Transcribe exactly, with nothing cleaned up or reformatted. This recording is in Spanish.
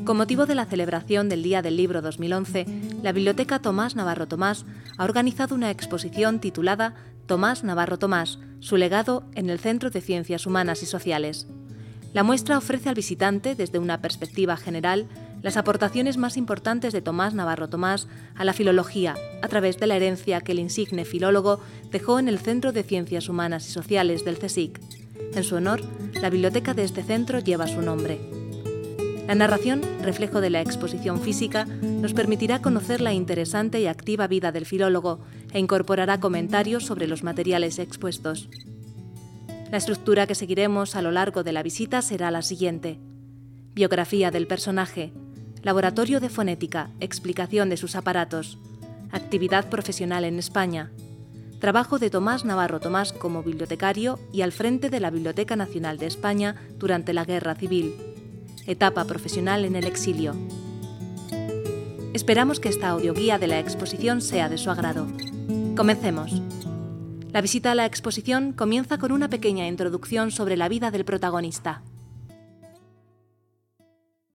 Con motivo de la celebración del Día del Libro dos mil once, la Biblioteca Tomás Navarro Tomás ha organizado una exposición titulada Tomás Navarro Tomás, su legado en el Centro de Ciencias Humanas y Sociales. La muestra ofrece al visitante, desde una perspectiva general, las aportaciones más importantes de Tomás Navarro Tomás a la filología, a través de la herencia que el insigne filólogo dejó en el Centro de Ciencias Humanas y Sociales del CSIC. En su honor, la biblioteca de este centro lleva su nombre. La narración, reflejo de la exposición física, nos permitirá conocer la interesante y activa vida del filólogo e incorporará comentarios sobre los materiales expuestos. La estructura que seguiremos a lo largo de la visita será la siguiente: biografía del personaje, laboratorio de fonética, explicación de sus aparatos, actividad profesional en España, trabajo de Tomás Navarro Tomás como bibliotecario y al frente de la Biblioteca Nacional de España durante la Guerra Civil, etapa profesional en el exilio. Esperamos que esta audioguía de la exposición sea de su agrado. Comencemos. La visita a la exposición comienza con una pequeña introducción sobre la vida del protagonista.